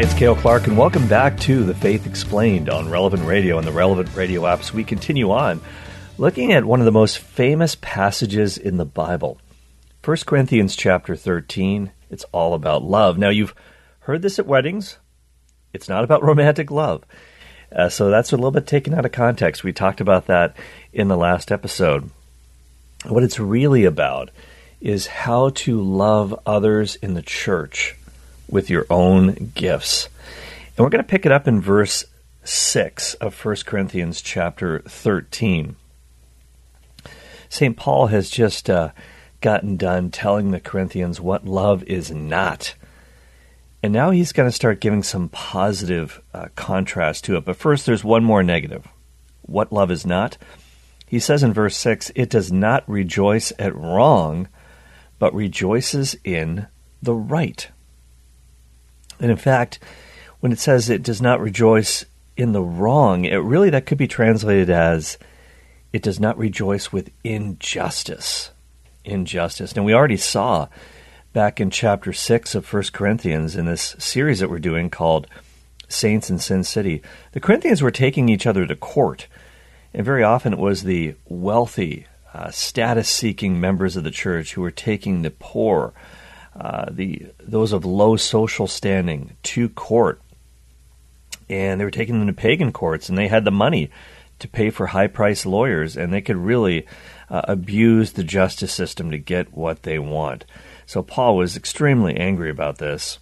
it's Cale Clark, and welcome back to The Faith Explained on Relevant Radio and the Relevant Radio apps. We continue on looking at one of the most famous passages in the Bible, 1 Corinthians chapter 13. It's all about love. Now, you've heard this at weddings. It's not about romantic love. So that's a little bit taken out of context. We talked about that in the last episode. What it's really about is how to love others in the church with your own gifts. And we're going to pick it up in verse 6 of 1 Corinthians chapter 13. St. Paul has just gotten done telling the Corinthians what love is not. And now he's going to start giving some positive contrast to it. But first, there's one more negative. What love is not? He says in verse 6, it does not rejoice at wrong, but rejoices in the right. And in fact, when it says it does not rejoice in the wrong, that could be translated as it does not rejoice with injustice. Injustice. Now, we already saw back in chapter 6 of 1 Corinthians in this series that we're doing called Saints in Sin City, the Corinthians were taking each other to court. And very often it was the wealthy, status-seeking members of the church who were taking the poor, those of low social standing, to court. And they were taking them to pagan courts, and they had the money to pay for high-priced lawyers, and they could really abuse the justice system to get what they want. So Paul was extremely angry about this.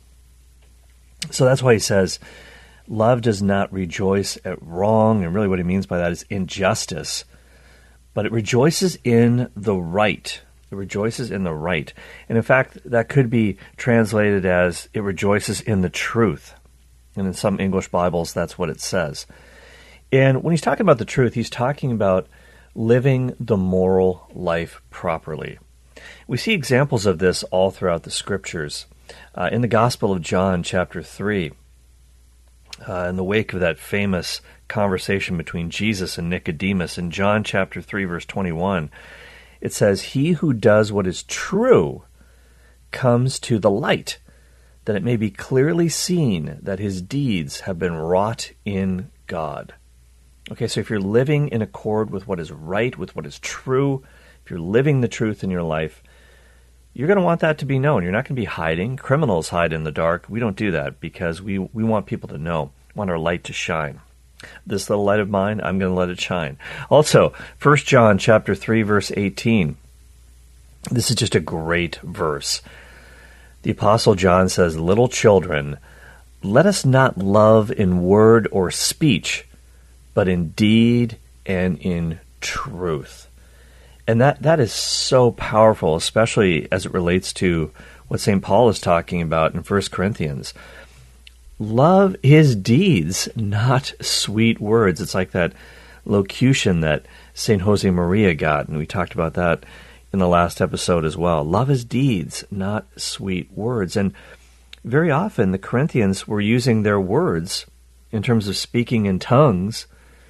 So that's why he says, love does not rejoice at wrong, and really what he means by that is injustice, but it rejoices in the right. It rejoices in the right. And in fact, that could be translated as it rejoices in the truth. And in some English Bibles, that's what it says. And when he's talking about the truth, he's talking about living the moral life properly. We see examples of this all throughout the Scriptures. In the Gospel of John, chapter 3, in the wake of that famous conversation between Jesus and Nicodemus, in John chapter 3, verse 21, it says, he who does what is true comes to the light, that it may be clearly seen that his deeds have been wrought in God. Okay, so if you're living in accord with what is right, with what is true, if you're living the truth in your life, you're going to want that to be known. You're not going to be hiding. Criminals hide in the dark. We don't do that because we want people to know. We want our light to shine. This little light of mine, I'm going to let it shine. Also, 1 John chapter 3, verse 18. This is just a great verse. The Apostle John says, little children, let us not love in word or speech, but in deed and in truth. And that is so powerful, especially as it relates to what St. Paul is talking about in 1 Corinthians. Love his deeds, not sweet words. It's like that locution that St. Jose Maria got, and we talked about that in the last episode as well. Love his deeds, not sweet words. And very often the Corinthians were using their words in terms of speaking in tongues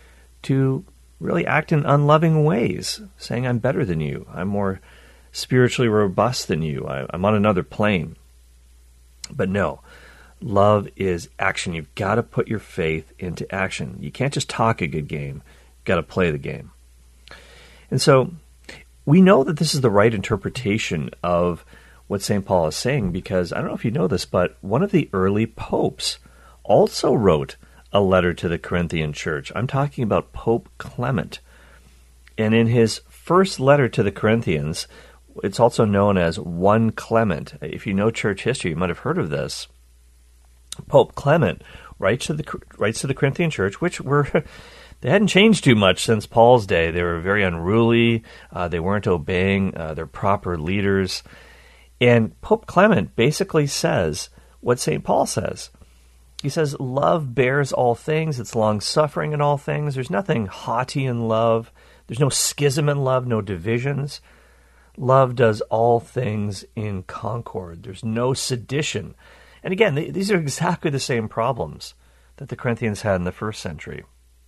to really act in unloving ways, saying, I'm better than you. I'm more spiritually robust than you. I'm on another plane. But no, love is action. You've got to put your faith into action. You can't just talk a good game. You've got to play the game. And so we know that this is the right interpretation of what St. Paul is saying because, I don't know if you know this, but one of the early popes also wrote a letter to the Corinthian church. I'm talking about Pope Clement. And in his first letter to the Corinthians, it's also known as 1 Clement. If you know church history, you might have heard of this. Pope Clement writes to the Corinthian church, which they hadn't changed too much since Paul's day. They were very unruly. They weren't obeying their proper leaders. And Pope Clement basically says what St. Paul says. He says, love bears all things. It's long-suffering in all things. There's nothing haughty in love. There's no schism in love, no divisions. Love does all things in concord. There's no sedition. And again, these are exactly the same problems that the Corinthians had in the first century.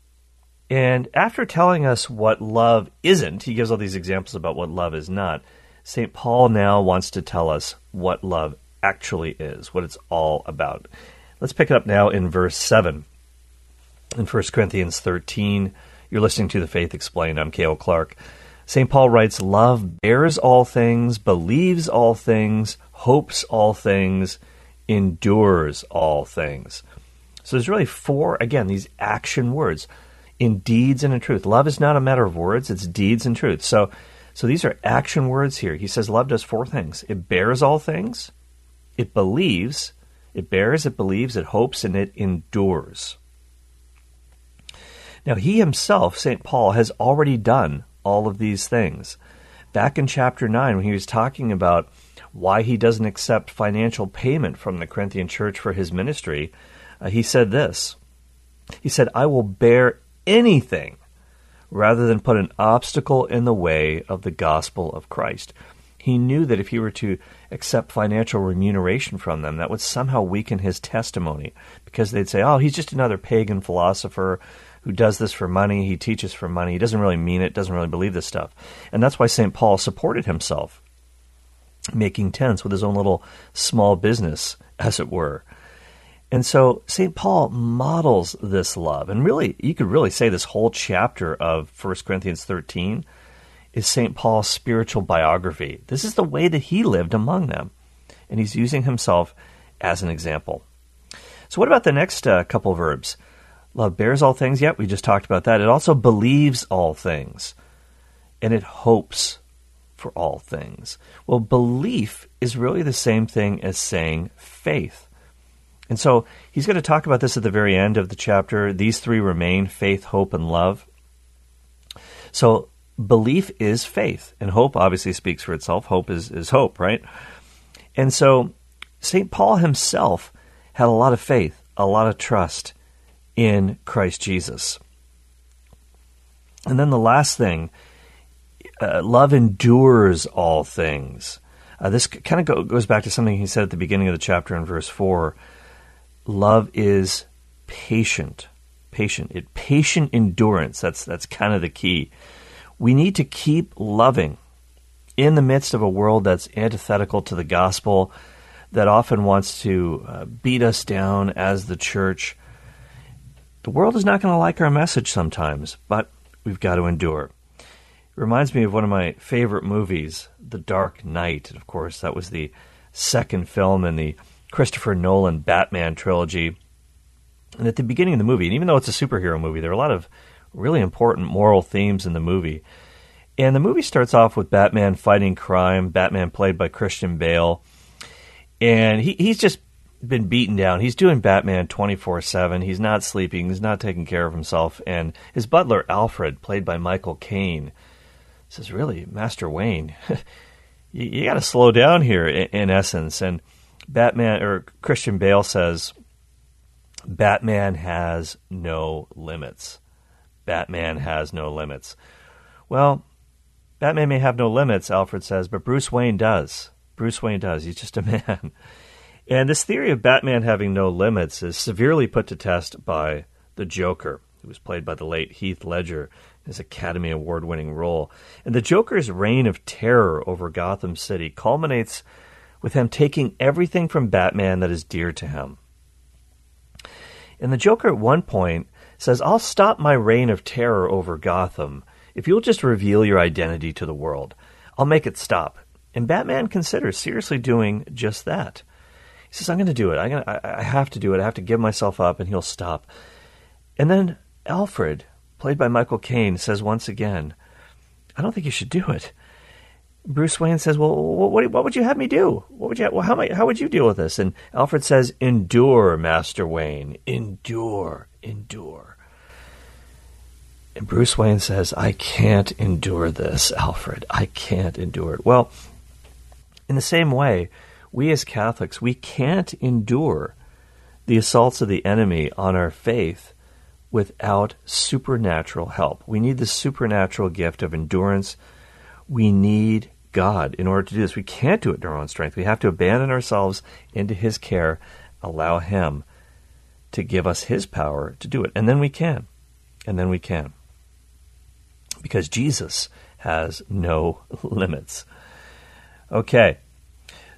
And after telling us what love isn't, he gives all these examples about what love is not, St. Paul now wants to tell us what love actually is, what it's all about. Let's pick it up now in verse 7. In 1 Corinthians 13, you're listening to The Faith Explained. I'm Cale Clark. St. Paul writes, love bears all things, believes all things, hopes all things, endures all things. So there's really four, again, these action words, in deeds and in truth. Love is not a matter of words, it's deeds and truth. So these are action words here. He says love does four things. It bears all things, it believes, it bears, it believes, it hopes, and it endures. Now he himself, St. Paul, has already done all of these things. Back in chapter 9, when he was talking about why he doesn't accept financial payment from the Corinthian church for his ministry, he said this. He said, I will bear anything rather than put an obstacle in the way of the gospel of Christ. He knew that if he were to accept financial remuneration from them, that would somehow weaken his testimony, because they'd say, oh, he's just another pagan philosopher who does this for money, he teaches for money, he doesn't really mean it, doesn't really believe this stuff. And that's why St. Paul supported himself, making tents with his own little small business, as it were. And so St. Paul models this love. And really, you could really say this whole chapter of 1 Corinthians 13 is St. Paul's spiritual biography. This is the way that he lived among them. And he's using himself as an example. So what about the next couple verbs? Love bears all things. Yep, we just talked about that. It also believes all things. And it hopes for all things. Well, belief is really the same thing as saying faith. And so he's going to talk about this at the very end of the chapter. These three remain: faith, hope, and love. So belief is faith, and hope obviously speaks for itself. Hope is hope, right? And so St. Paul himself had a lot of faith, a lot of trust in Christ Jesus. And then the last thing, love endures all things. This kind of goes back to something he said at the beginning of the chapter in verse 4. Love is patient. Patient endurance. That's kind of the key. We need to keep loving in the midst of a world that's antithetical to the gospel, that often wants to beat us down as the church. The world is not going to like our message sometimes, but we've got to endure. It reminds me of one of my favorite movies, The Dark Knight. And of course, that was the second film in the Christopher Nolan Batman trilogy. And at the beginning of the movie, and even though it's a superhero movie, there are a lot of really important moral themes in the movie. And the movie starts off with Batman fighting crime, Batman played by Christian Bale. And he's just been beaten down. He's doing Batman 24/7. He's not sleeping. He's not taking care of himself. And his butler, Alfred, played by Michael Caine, says, really, Master Wayne, you got to slow down here, in essence. And Christian Bale says, Batman has no limits. Batman has no limits. Well, Batman may have no limits, Alfred says, but Bruce Wayne does. Bruce Wayne does. He's just a man. And this theory of Batman having no limits is severely put to test by the Joker, who was played by the late Heath Ledger in his Academy Award-winning role. And the Joker's reign of terror over Gotham City culminates with him taking everything from Batman that is dear to him. And the Joker at one point says, I'll stop my reign of terror over Gotham if you'll just reveal your identity to the world. I'll make it stop. And Batman considers seriously doing just that. He says, I'm going to do it. I have to do it. I have to give myself up, and he'll stop. And then Alfred, played by Michael Caine, says once again, I don't think you should do it. Bruce Wayne says, well, what would you have me do? How would you deal with this? And Alfred says, endure, Master Wayne. Endure. And Bruce Wayne says, I can't endure this, Alfred. I can't endure it. Well, in the same way, we as Catholics, we can't endure the assaults of the enemy on our faith without supernatural help. We need the supernatural gift of endurance. We need God in order to do this. We can't do it in our own strength. We have to abandon ourselves into His care, allow Him to give us His power to do it. And then we can. Because Jesus has no limits. Okay.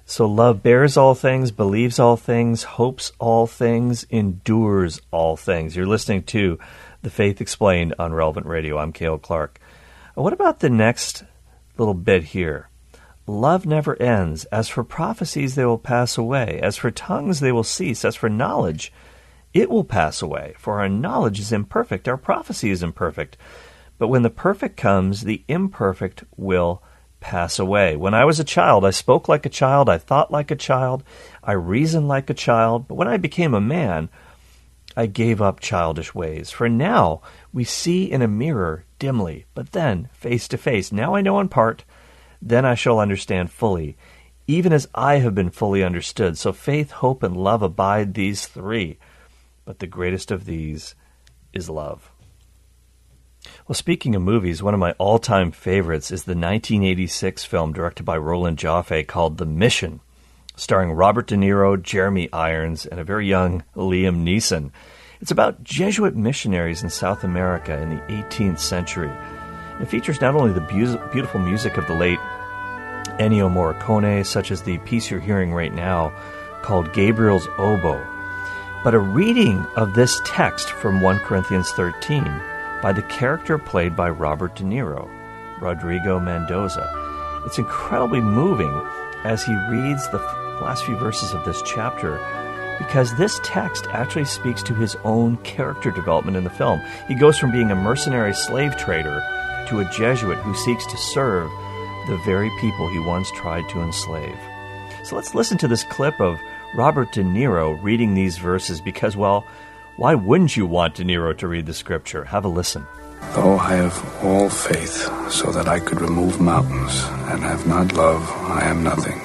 So love bears all things, believes all things, hopes all things, endures all things. You're listening to The Faith Explained on Relevant Radio. I'm Cale Clark. What about the next little bit here? Love never ends. As for prophecies, they will pass away. As for tongues, they will cease. As for knowledge, it will pass away. For our knowledge is imperfect. Our prophecy is imperfect. But when the perfect comes, the imperfect will pass away. When I was a child, I spoke like a child, I thought like a child, I reasoned like a child, but when I became a man, I gave up childish ways. For now we see in a mirror dimly, but then face to face. Now I know in part, then I shall understand fully, even as I have been fully understood. So faith, hope, and love abide, these three, but the greatest of these is love. Well, speaking of movies, one of my all-time favorites is the 1986 film directed by Roland Joffe called The Mission, starring Robert De Niro, Jeremy Irons, and a very young Liam Neeson. It's about Jesuit missionaries in South America in the 18th century. It features not only the beautiful music of the late Ennio Morricone, such as the piece you're hearing right now called Gabriel's Oboe, but a reading of this text from 1 Corinthians 13 by the character played by Robert De Niro, Rodrigo Mendoza. It's incredibly moving as he reads the last few verses of this chapter, because this text actually speaks to his own character development in the film. He goes from being a mercenary slave trader to a Jesuit who seeks to serve the very people he once tried to enslave. So let's listen to this clip of Robert De Niro reading these verses because, well, why wouldn't you want De Niro to read the scripture? Have a listen. Though I have all faith so that I could remove mountains, and have not love, I am nothing.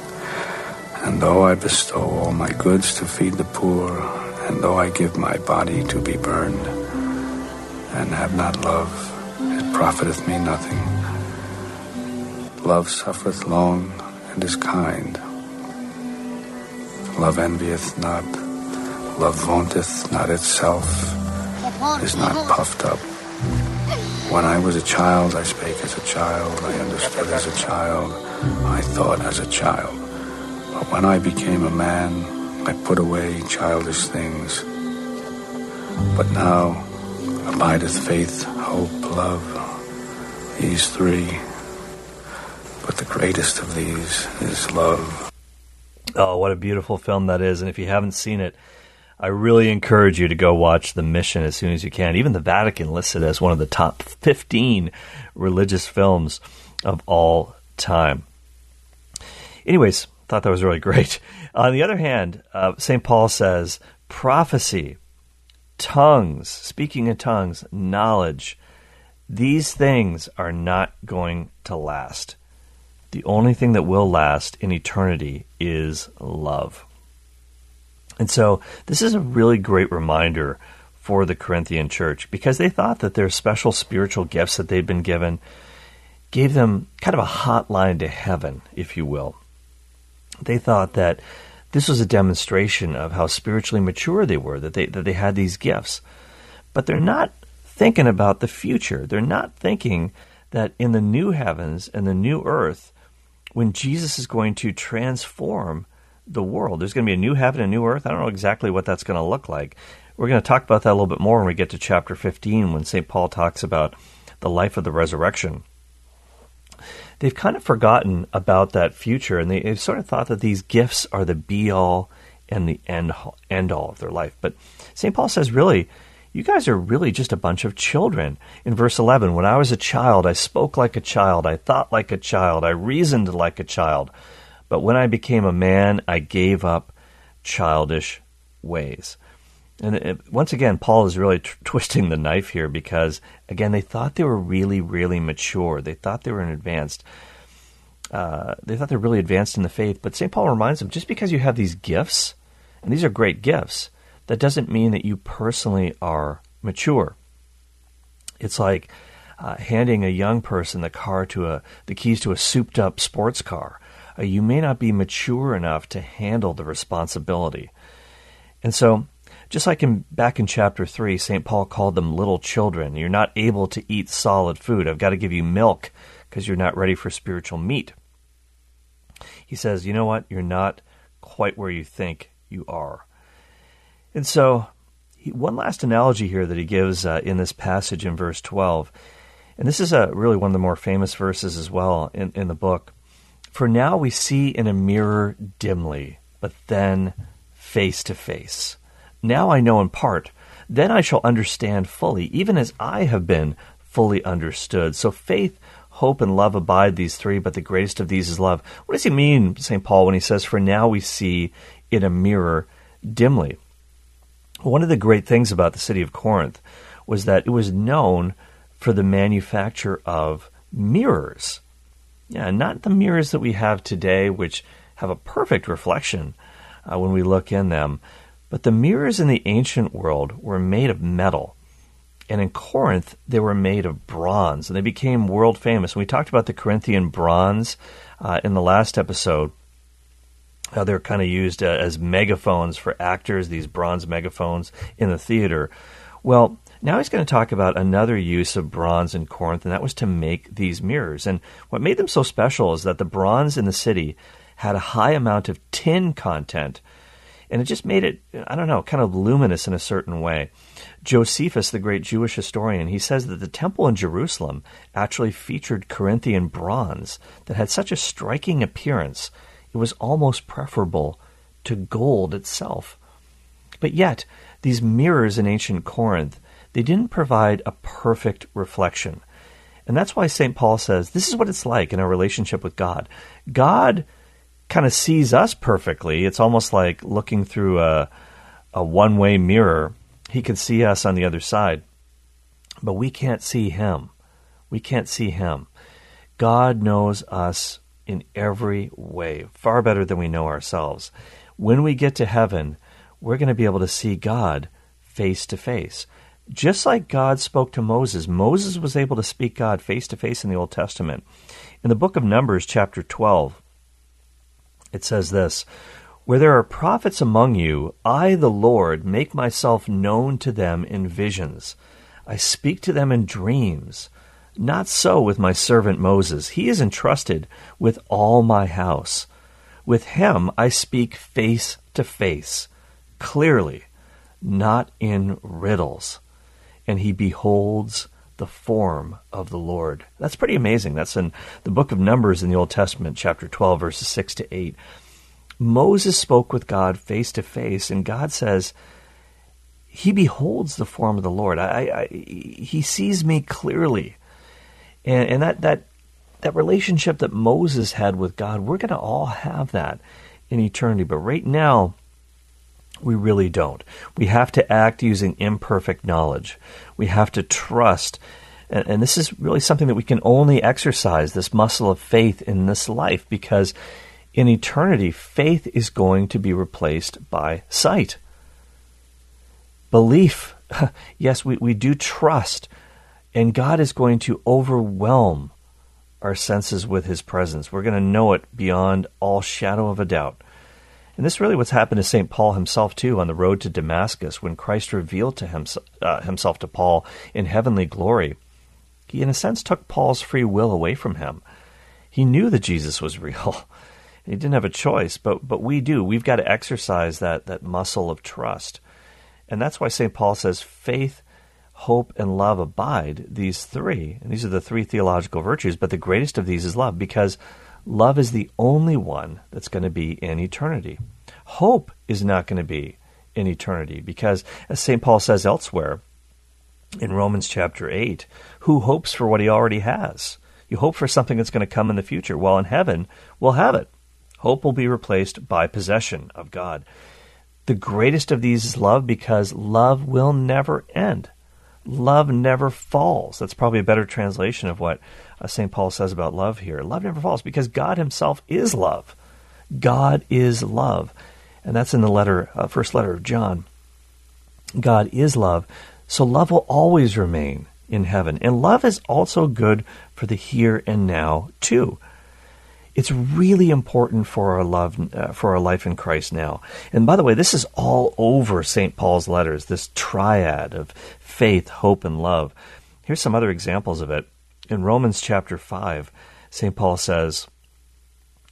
And though I bestow all my goods to feed the poor, and though I give my body to be burned, and have not love, it profiteth me nothing. Love suffereth long, and is kind. Love envieth not. Love vaunteth not itself, is not puffed up. When I was a child, I spake as a child, I understood as a child, I thought as a child. But when I became a man, I put away childish things. But now abideth faith, hope, love, these three. But the greatest of these is love. Oh, what a beautiful film that is. And if you haven't seen it, I really encourage you to go watch The Mission as soon as you can. Even the Vatican lists it as one of the top 15 religious films of all time. Anyways, thought that was really great. On the other hand, St. Paul says, prophecy, tongues, speaking in tongues, knowledge, these things are not going to last. The only thing that will last in eternity is love. And so this is a really great reminder for the Corinthian church, because they thought that their special spiritual gifts that they'd been given gave them kind of a hotline to heaven, if you will. They thought that this was a demonstration of how spiritually mature they were, that they had these gifts. But they're not thinking about the future. They're not thinking that in the new heavens and the new earth, when Jesus is going to transform the world, there's going to be a new heaven and new earth. I don't know exactly what that's going to look like. We're going to talk about that a little bit more when we get to chapter 15, when St. Paul talks about the life of the resurrection. They've kind of forgotten about that future, and they've sort of thought that these gifts are the be-all and the end-all of their life. But St. Paul says, really, you guys are really just a bunch of children. In verse 11, when I was a child, I spoke like a child, I thought like a child, I reasoned like a child. But when I became a man, I gave up childish ways. And once again, Paul is really twisting the knife here because, again, they thought they were really, really mature. They thought they were advanced. They thought they were really advanced in the faith. But St. Paul reminds them, just because you have these gifts, and these are great gifts, that doesn't mean that you personally are mature. It's like handing a young person the keys to a souped-up sports car. You may not be mature enough to handle the responsibility. And so, just like back in chapter 3, St. Paul called them little children. You're not able to eat solid food. I've got to give you milk because you're not ready for spiritual meat. He says, you know what? You're not quite where you think you are. And so, one last analogy here that he gives in this passage in verse 12, and this is really one of the more famous verses as well in the book. For now we see in a mirror dimly, but then face to face. Now I know in part, then I shall understand fully, even as I have been fully understood. So faith, hope, and love abide, these three, but the greatest of these is love. What does he mean, St. Paul, when he says, for now we see in a mirror dimly? One of the great things about the city of Corinth was that it was known for the manufacture of mirrors. Yeah, not the mirrors that we have today, which have a perfect reflection when we look in them, but the mirrors in the ancient world were made of metal. And in Corinth, they were made of bronze, and they became world famous. And we talked about the Corinthian bronze in the last episode, how they're kind of used as megaphones for actors, these bronze megaphones in the theater. Well, now he's going to talk about another use of bronze in Corinth, and that was to make these mirrors. And what made them so special is that the bronze in the city had a high amount of tin content, and it just made it, kind of luminous in a certain way. Josephus, the great Jewish historian, he says that the temple in Jerusalem actually featured Corinthian bronze that had such a striking appearance, it was almost preferable to gold itself. But yet, these mirrors in ancient Corinth, they didn't provide a perfect reflection. And that's why St. Paul says, this is what it's like in our relationship with God. God kind of sees us perfectly. It's almost like looking through a one-way mirror. He can see us on the other side, but we can't see him. We can't see him. God knows us in every way, far better than we know ourselves. When we get to heaven, we're going to be able to see God face to face. Just like God spoke to Moses, Moses was able to speak God face to face in the Old Testament. In the book of Numbers, chapter 12, it says this, where there are prophets among you, I, the Lord, make myself known to them in visions. I speak to them in dreams. Not so with my servant Moses. He is entrusted with all my house. With him I speak face to face, clearly, not in riddles. And he beholds the form of the Lord. That's pretty amazing. That's in the book of Numbers in the Old Testament, chapter 12, verses 6 to 8. Moses spoke with God face to face, and God says, he beholds the form of the Lord. He sees me clearly. And that relationship that Moses had with God, we're going to all have that in eternity. But right now, we really don't. We have to act using imperfect knowledge. We have to trust. And this is really something that we can only exercise, this muscle of faith in this life, because in eternity, faith is going to be replaced by sight. Belief, yes, we do trust, and God is going to overwhelm our senses with his presence. We're going to know it beyond all shadow of a doubt. And this is really what's happened to St. Paul himself, too, on the road to Damascus, when Christ revealed to himself to Paul in heavenly glory. He, in a sense, took Paul's free will away from him. He knew that Jesus was real. He didn't have a choice, but we do. We've got to exercise that muscle of trust. And that's why St. Paul says faith, hope, and love abide, these three. And these are the three theological virtues, but the greatest of these is love, because love is the only one that's going to be in eternity. Hope is not going to be in eternity because, as St. Paul says elsewhere in Romans chapter 8, who hopes for what he already has? You hope for something that's going to come in the future. Well, in heaven, we'll have it. Hope will be replaced by possession of God. The greatest of these is love, because love will never end. Love never falls. That's probably a better translation of what St. Paul says about love here. Love never falls because God himself is love. God is love. And that's in the first letter of John. God is love. So love will always remain in heaven. And love is also good for the here and now, too. It's really important for our life in Christ now. And by the way, this is all over St. Paul's letters, this triad of faith, hope, and love. Here's some other examples of it. In Romans chapter 5, St. Paul says,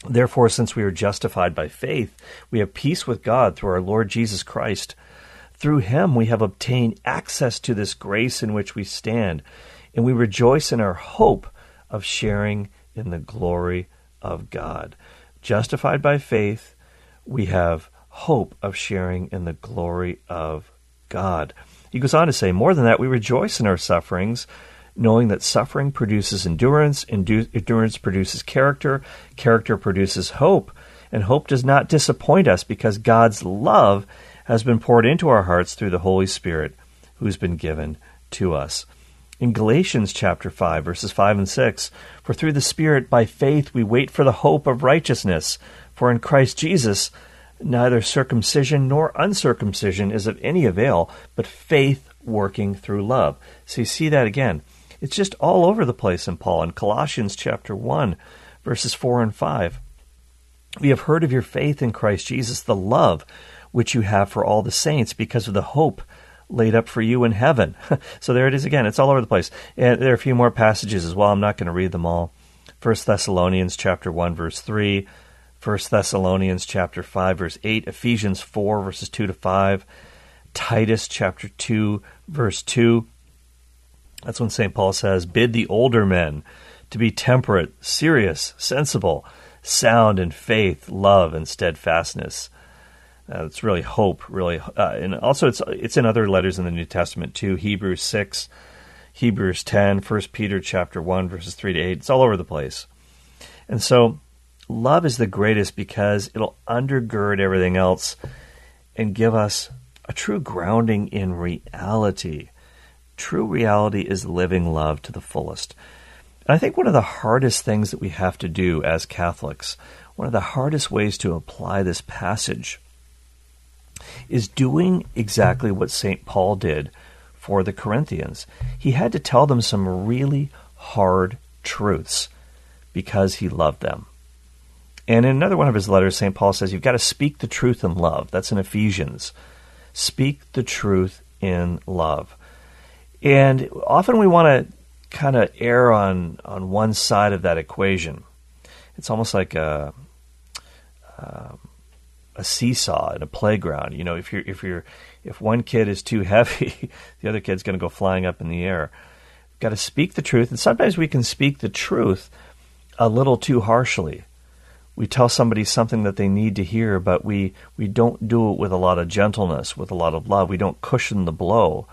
Therefore, since we are justified by faith, we have peace with God through our Lord Jesus Christ. Through him we have obtained access to this grace in which we stand, and we rejoice in our hope of sharing in the glory of God. Justified by faith, we have hope of sharing in the glory of God. He goes on to say, more than that, we rejoice in our sufferings, knowing that suffering produces endurance, endurance produces character, character produces hope, and hope does not disappoint us because God's love has been poured into our hearts through the Holy Spirit who's been given to us. In Galatians chapter 5, verses 5 and 6, for through the Spirit by faith we wait for the hope of righteousness, for in Christ Jesus neither circumcision nor uncircumcision is of any avail, but faith working through love. So you see that again. It's just all over the place in Paul. In Colossians chapter 1, verses 4 and 5, we have heard of your faith in Christ Jesus, the love which you have for all the saints because of the hope laid up for you in heaven. So there it is again. It's all over the place. And there are a few more passages as well. I'm not going to read them all. 1 Thessalonians chapter 1, verse 3, 1 Thessalonians chapter 5, verse 8, Ephesians 4, verses 2 to 5, Titus chapter 2, verse 2. That's when St. Paul says, bid the older men to be temperate, serious, sensible, sound in faith, love, and steadfastness. It's really hope, really. And also it's in other letters in the New Testament too. Hebrews 6, Hebrews 10, 1 Peter chapter 1, verses 3 to 8. It's all over the place. And so love is the greatest because it'll undergird everything else and give us a true grounding in reality. True reality is living love to the fullest. And I think one of the hardest things that we have to do as Catholics, one of the hardest ways to apply this passage, is doing exactly what St. Paul did for the Corinthians. He had to tell them some really hard truths because he loved them. And in another one of his letters, St. Paul says, you've got to speak the truth in love. That's in Ephesians. Speak the truth in love. And often we want to kind of err on one side of that equation. It's almost like a seesaw in a playground. You know, if one kid is too heavy, the other kid's going to go flying up in the air. We've got to speak the truth, and sometimes we can speak the truth a little too harshly. We tell somebody something that they need to hear, but we don't do it with a lot of gentleness, with a lot of love. We don't cushion the blow.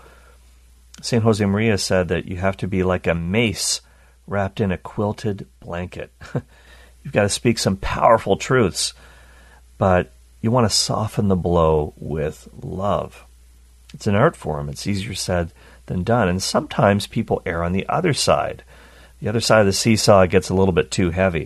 St. Josemaria said that you have to be like a mace wrapped in a quilted blanket. You've got to speak some powerful truths, but you want to soften the blow with love. It's an art form. It's easier said than done. And sometimes people err on the other side. The other side of the seesaw gets a little bit too heavy.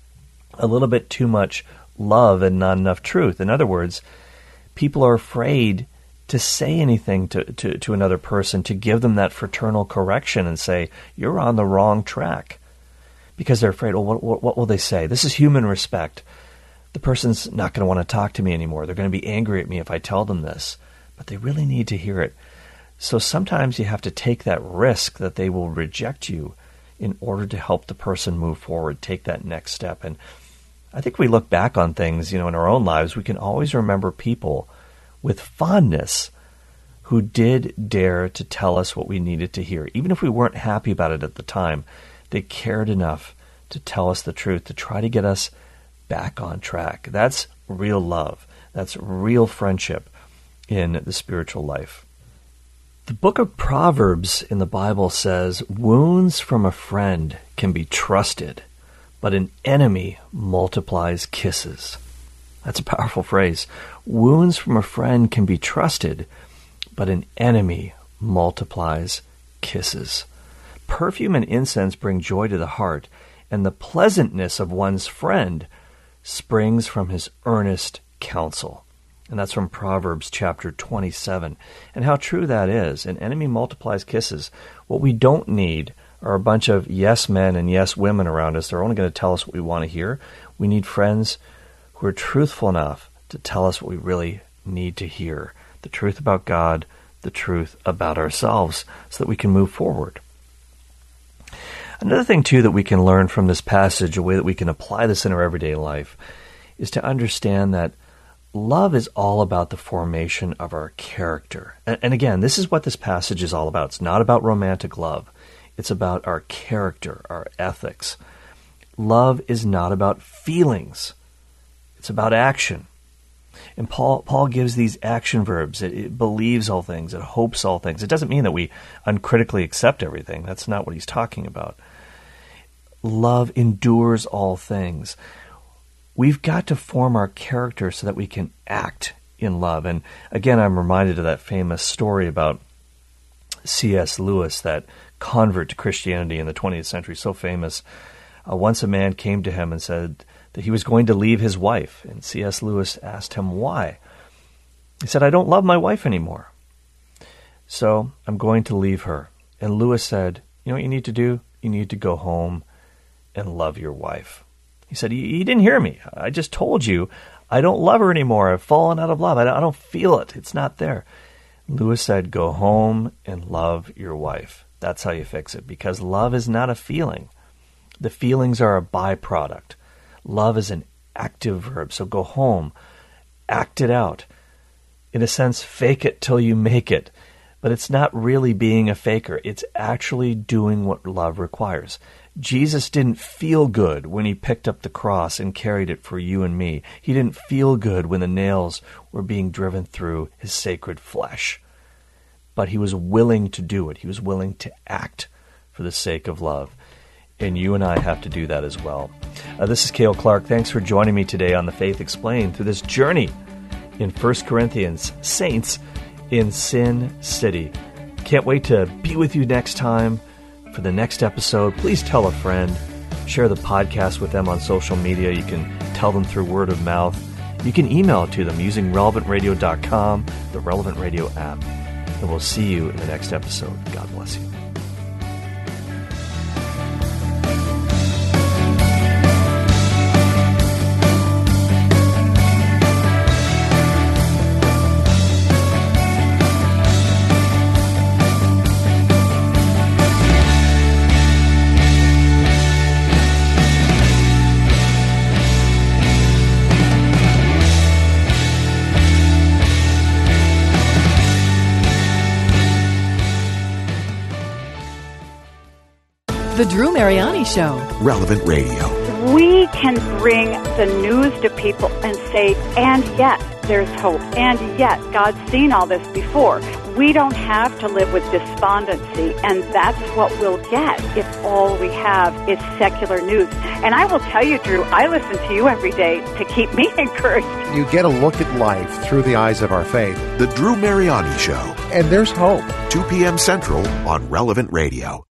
A little bit too much love and not enough truth. In other words, people are afraid to say anything to another person, to give them that fraternal correction and say, you're on the wrong track. Because they're afraid, what will they say? This is human respect. The person's not going to want to talk to me anymore. They're going to be angry at me if I tell them this. But they really need to hear it. So sometimes you have to take that risk that they will reject you in order to help the person move forward, take that next step. And I think we look back on things, in our own lives, we can always remember people with fondness who did dare to tell us what we needed to hear. Even if we weren't happy about it at the time, they cared enough to tell us the truth, to try to get us back on track. That's real love. That's real friendship in the spiritual life. The book of Proverbs in the Bible says, wounds from a friend can be trusted, but an enemy multiplies kisses. That's a powerful phrase. Wounds from a friend can be trusted, but an enemy multiplies kisses. Perfume and incense bring joy to the heart, and the pleasantness of one's friend springs from his earnest counsel. And that's from Proverbs chapter 27. And how true that is. An enemy multiplies kisses. What we don't need are a bunch of yes men and yes women around us. They're only going to tell us what we want to hear. We need friends who are truthful enough to tell us what we really need to hear. The truth about God, the truth about ourselves, so that we can move forward. Another thing, too, that we can learn from this passage, a way that we can apply this in our everyday life, is to understand that love is all about the formation of our character. And again, this is what this passage is all about. It's not about romantic love. It's about our character, our ethics. Love is not about feelings. It's about action. And Paul gives these action verbs. It believes all things. It hopes all things. It doesn't mean that we uncritically accept everything. That's not what he's talking about. Love endures all things. We've got to form our character so that we can act in love. And again, I'm reminded of that famous story about C.S. Lewis, that convert to Christianity in the 20th century, so famous. Once a man came to him and said that he was going to leave his wife. And C.S. Lewis asked him why. He said, "I don't love my wife anymore, so I'm going to leave her." And Lewis said, "You know what you need to do? You need to go home and love your wife." He said, "You didn't hear me. I just told you I don't love her anymore. I've fallen out of love. I don't feel it. It's not there." Lewis said, "Go home and love your wife. That's how you fix it, because love is not a feeling. The feelings are a byproduct. Love is an active verb. So go home, act it out. In a sense, fake it till you make it. But it's not really being a faker. It's actually doing what love requires. Jesus didn't feel good when he picked up the cross and carried it for you and me. He didn't feel good when the nails were being driven through his sacred flesh. But he was willing to do it. He was willing to act for the sake of love. And you and I have to do that as well. This is Cale Clark. Thanks for joining me today on The Faith Explained through this journey in 1 Corinthians, saints in Sin City. Can't wait to be with you next time for the next episode. Please tell a friend. Share the podcast with them on social media. You can tell them through word of mouth. You can email it to them using relevantradio.com, the Relevant Radio app. And we'll see you in the next episode. God bless you. The Drew Mariani Show. Relevant Radio. We can bring the news to people and say, and yet there's hope, and yet God's seen all this before. We don't have to live with despondency, and that's what we'll get if all we have is secular news. And I will tell you, Drew, I listen to you every day to keep me encouraged. You get a look at life through the eyes of our faith. The Drew Mariani Show. And there's hope. 2 p.m. Central on Relevant Radio.